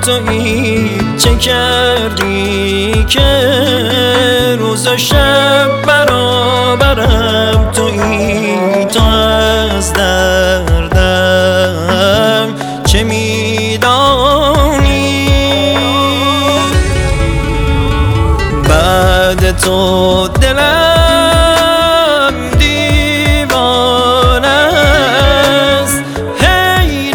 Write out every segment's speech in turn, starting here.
تویی، چه کردی که روز و شب برابرم تویی. تو از دردم چه میدانی؟ بعد تو دلم دیوانه است، هی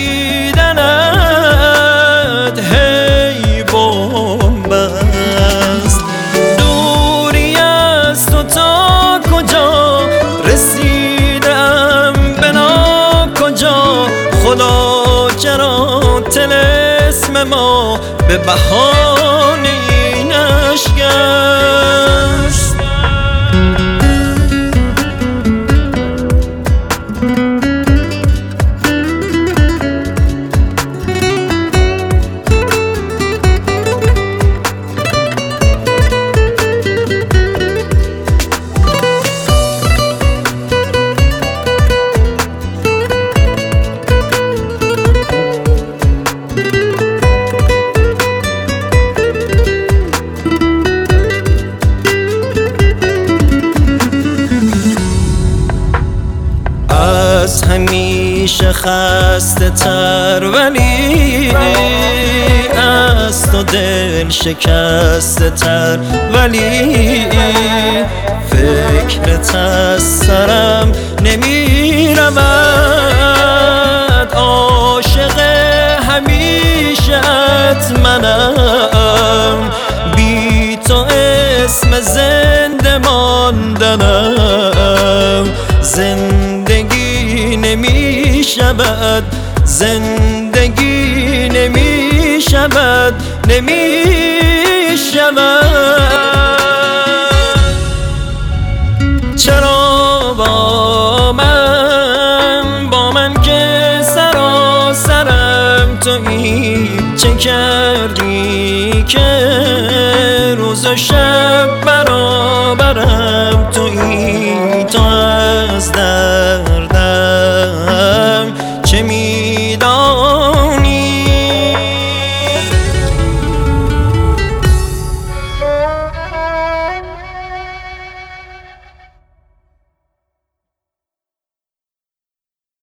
ندیدنت هی بمب است. دوری از تو تا کجا رسیدم به ناکجا، خدا چرا طلسم ما به بهانه نشکست؟ از همیشه خسته تر ولی از تو دل شکسته تر، ولی فکرت از سرم نمی رود. عاشق همیشت منم، بی تو اسم زنده ماندنم. زندگی نمی شود، زندگی نمی شود، نمی شود. چرا با من که سراسرم تویی، چه کردی که روز و شب